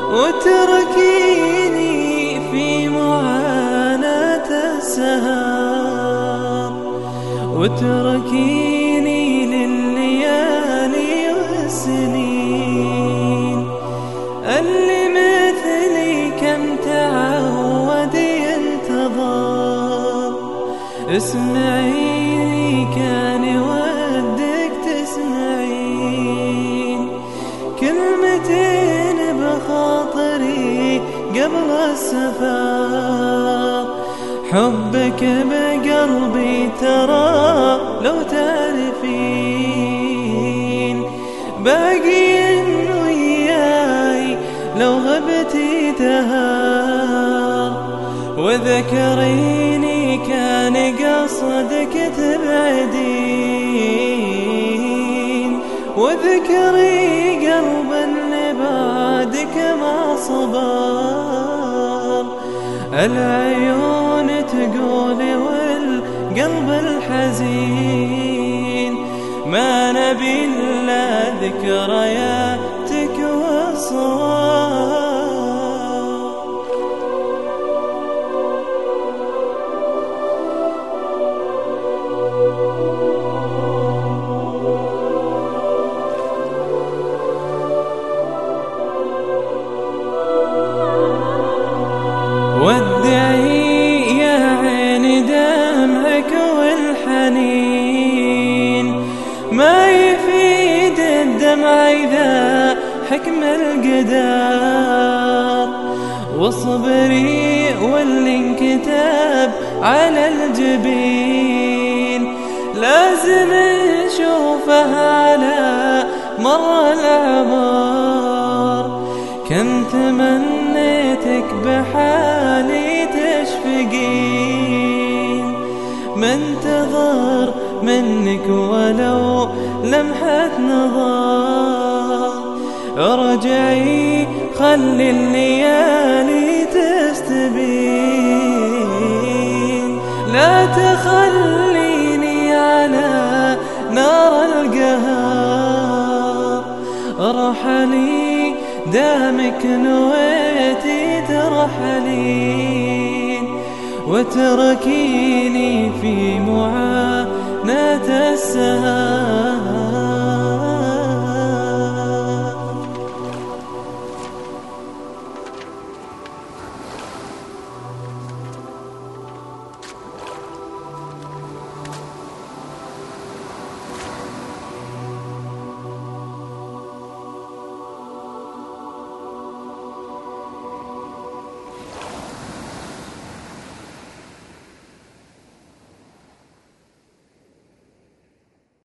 وتركيني في معاناة السهر، وتركيني لليالي والسنين. اللي مثلي كم تعود ينتظر، اسمعيني كان ودك تسمعين كلمتين بخاطري قبل السفر. حبك بقلبي ترى لو تعرفين، باقين وياي لو غبتي دهر. وذكريني كان قصدك تبعدين، وذكري قلب اللي بعدك ما صبر. العيون تقول والقلب الحزين، ما نبي إلا ذكرياتك والصور. ودعي يا عيني دمعك والحنين، ما يفيد الدمع إذا حكم القدر. واصبري واللي انكتب على الجبين لازم نشوفه على مر العمر. كم تمنيتك بحالي تشفقين، منتظر منك ولو لمحة نظر. ارجعي خلي الليالي تستبين، لا تخليني على نار القهر. ارحلي دامك نويتي ترحلين، وتركيني في معاناة السهر.